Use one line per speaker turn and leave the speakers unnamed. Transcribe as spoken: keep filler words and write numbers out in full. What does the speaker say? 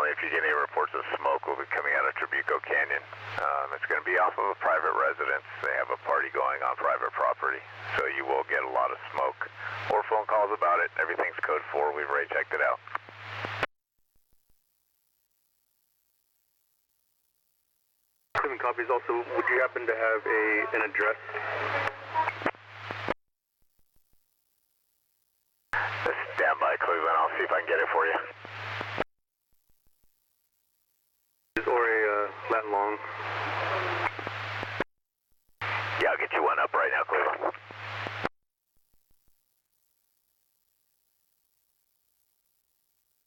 if you get any reports of smoke, will be coming out of Trabuco Canyon. Um, it's going to be off of a private residence. They have a party going on private property, so you will get a lot of smoke or phone calls about it. Everything's code four. We've already checked it out.
Seven copies. Also, would you happen to have a an address?
Stand by, Cleveland. I'll see if I can get it for you.
Or a uh, lat long.